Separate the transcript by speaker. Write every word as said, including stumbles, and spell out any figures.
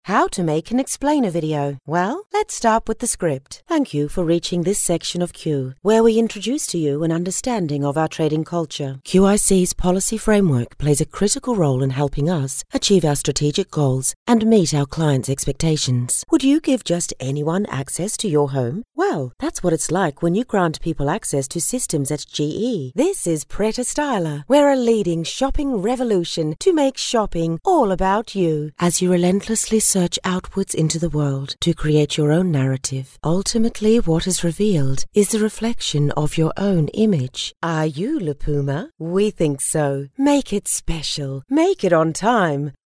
Speaker 1: How to make an explainer video. Well, let's start with the script. Thank you for reaching this section of Q, where we introduce to you an understanding of our trading culture. Q I C's policy framework plays a critical role in helping us achieve our strategic goals and meet our clients' expectations. Would you give just anyone access to your home? Well, that's what it's like when you grant people access to systems at G E. This is Preta Styler. We're a leading shopping revolution to make shopping all about you. As you relentlessly search outwards into the world to create your own narrative, ultimately what is revealed is the reflection of your own image. Are you La Puma? We think so. Make it special. Make it on time.